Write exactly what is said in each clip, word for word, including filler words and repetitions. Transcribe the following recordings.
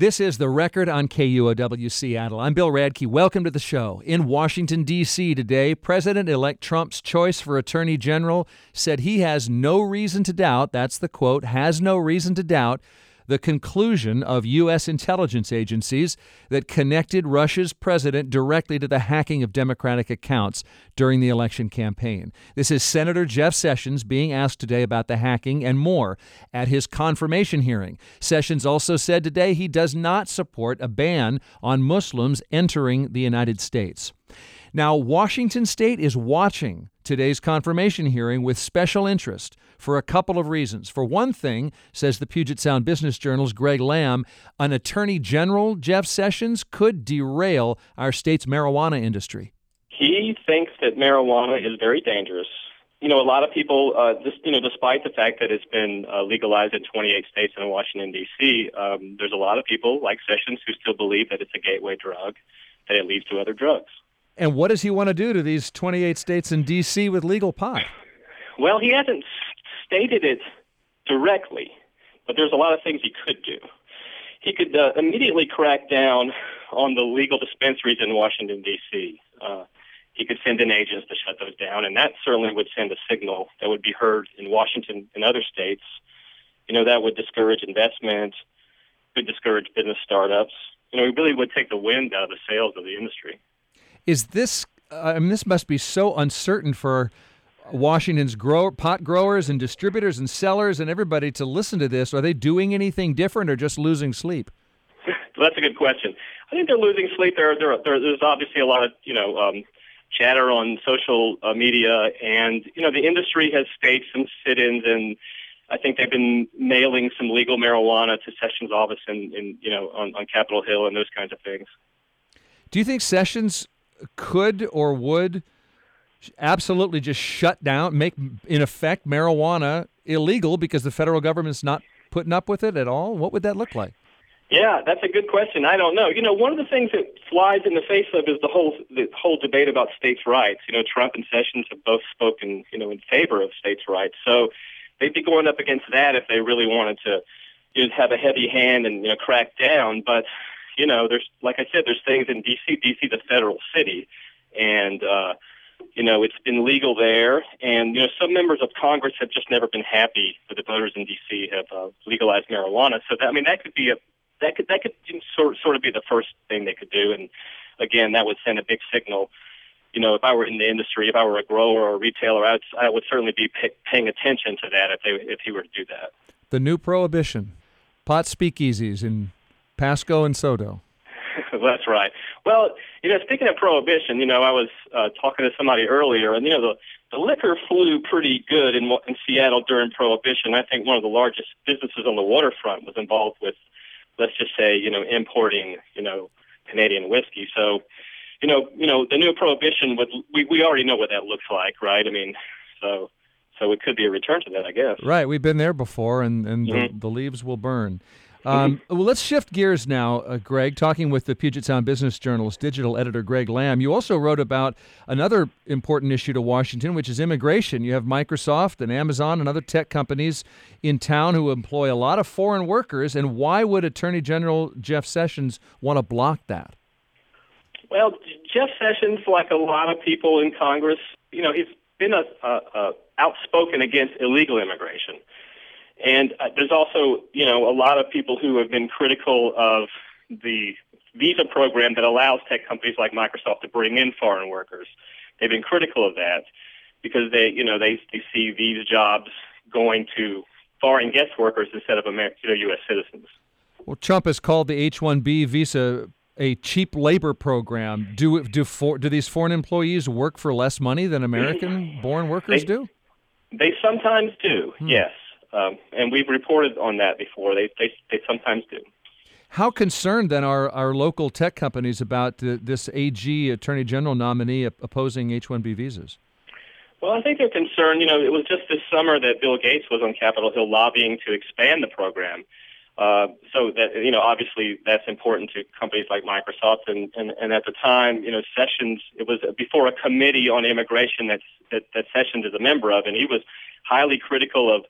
This is The Record on K U O W Seattle. I'm Bill Radke. Welcome to the show. In Washington, D C today, President-elect Trump's choice for Attorney General said he has no reason to doubt, that's the quote, has no reason to doubt, the conclusion of U S intelligence agencies that connected Russia's president directly to the hacking of Democratic accounts during the election campaign. This is Senator Jeff Sessions being asked today about the hacking and more at his confirmation hearing. Sessions also said today he does not support a ban on Muslims entering the United States. Now, Washington State is watching today's confirmation hearing with special interest for a couple of reasons. For one thing, says the Puget Sound Business Journal's Greg Lamb, an Attorney General, Jeff Sessions, could derail our state's marijuana industry. He thinks that marijuana is very dangerous. You know, a lot of people, uh, this, you know, despite the fact that it's been uh, legalized in twenty-eight states and Washington, D C, um, there's a lot of people like Sessions who still believe that it's a gateway drug, that it leads to other drugs. And what does he want to do to these twenty-eight states and D C with legal pot? Well, he hasn't stated it directly, but there's a lot of things he could do. He could uh, immediately crack down on the legal dispensaries in Washington, D C. Uh, he could send in agents to shut those down, and that certainly would send a signal that would be heard in Washington and other states. You know, that would discourage investment, could discourage business startups. You know, it really would take the wind out of the sails of the industry. Is this, I mean, this must be so uncertain for Washington's grow, pot growers and distributors and sellers and everybody to listen to this. Are they doing anything different or just losing sleep? Well, that's a good question. I think they're losing sleep. There, there, there there's obviously a lot of, you know, um, chatter on social uh, media, and, you know, the industry has staged some sit-ins, and I think they've been mailing some legal marijuana to Sessions' office and, and you know, on, on Capitol Hill and those kinds of things. Do you think Sessions could or would absolutely just shut down, make, in effect, marijuana illegal because the federal government's not putting up with it at all? What would that look like? Yeah, that's a good question. I don't know. You know, one of the things that flies in the face of is the whole the whole debate about states' rights. You know, Trump and Sessions have both spoken, you know, in favor of states' rights. So they'd be going up against that if they really wanted to, you know, have a heavy hand and, you know, crack down. But you know, there's, like I said, there's things in D C. D C is a federal city, and, uh, you know, it's been legal there. And, you know, some members of Congress have just never been happy that the voters in D C have uh, legalized marijuana. So, that, I mean, that could be a, that could, that could sort, sort of be the first thing they could do. And, again, that would send a big signal. You know, if I were in the industry, if I were a grower or a retailer, I would, I would certainly be pay, paying attention to that if they, if he were to do that. The new prohibition, pot speakeasies in Pasco and Soto. That's right. Well, you know, speaking of prohibition, you know, I was uh, talking to somebody earlier, and, you know, the, the liquor flew pretty good in, in Seattle during Prohibition. I think one of the largest businesses on the waterfront was involved with, let's just say, you know, importing, you know, Canadian whiskey. So, you know, you know, the new Prohibition, would, we, we already know what that looks like, right? I mean, so so it could be a return to that, I guess. Right. We've been there before, and, and mm-hmm. the, the leaves will burn. Um, well, let's shift gears now, uh, Greg, talking with the Puget Sound Business Journal's digital editor, Greg Lamb. You also wrote about another important issue to Washington, which is immigration. You have Microsoft and Amazon and other tech companies in town who employ a lot of foreign workers, and why would Attorney General Jeff Sessions want to block that? Well, Jeff Sessions, like a lot of people in Congress, you know, he's been a, a, a outspoken against illegal immigration. And uh, there's also, you know, a lot of people who have been critical of the visa program that allows tech companies like Microsoft to bring in foreign workers. They've been critical of that because they, you know, they, they see these jobs going to foreign guest workers instead of American, you know, U S citizens. Well, Trump has called the H one B visa a cheap labor program. Do do for, do these foreign employees work for less money than American-born workers they, do? They sometimes do, hmm. yes. Um, and we've reported on that before. They, they they sometimes do. How concerned, then, are our local tech companies about the, this A G, Attorney General nominee, opposing H one B visas? Well, I think they're concerned. You know, it was just this summer that Bill Gates was on Capitol Hill lobbying to expand the program. Uh, so that, you know, obviously that's important to companies like Microsoft. And, and, and at the time, you know, Sessions, it was before a committee on immigration that, that, that Sessions is a member of, and he was highly critical of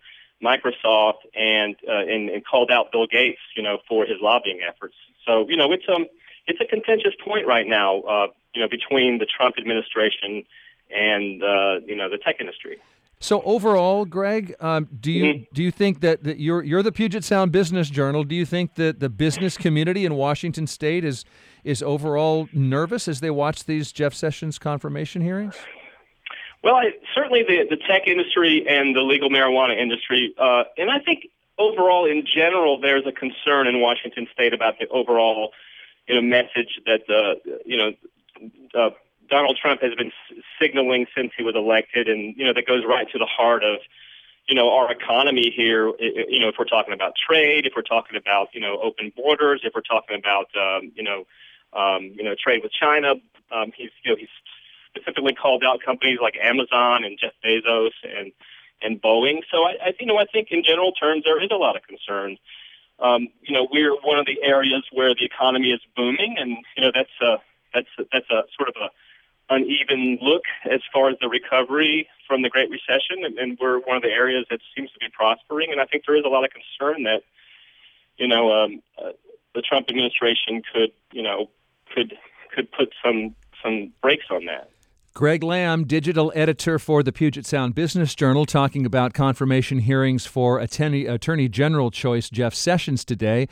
Microsoft and, uh, and and called out Bill Gates, you know, for his lobbying efforts. So, you know, it's um it's a contentious point right now, uh, you know, between the Trump administration and uh, you know the tech industry. So overall, Greg, um, do you mm-hmm. do you think that, that you're you're the Puget Sound Business Journal? Do you think that the business community in Washington State is is overall nervous as they watch these Jeff Sessions confirmation hearings? Well, I, certainly the, the tech industry and the legal marijuana industry, uh, and I think overall in general, there's a concern in Washington State about the overall, you know, message that the you know uh, Donald Trump has been signaling since he was elected, and you know that goes right to the heart of you know our economy here. You know, if we're talking about trade, if we're talking about you know open borders, if we're talking about um, you know um, you know trade with China, um, he's you know he's specifically called out companies like Amazon and Jeff Bezos and and Boeing. So I, I you know I think in general terms there is a lot of concern. Um, you know we're one of the areas where the economy is booming, and you know that's a that's a, that's a sort of a uneven look as far as the recovery from the Great Recession, and, and we're one of the areas that seems to be prospering. And I think there is a lot of concern that you know um, uh, the Trump administration could you know could could put some some brakes on that. Greg Lamb, digital editor for the Puget Sound Business Journal, talking about confirmation hearings for Attorney, Attorney General choice Jeff Sessions today.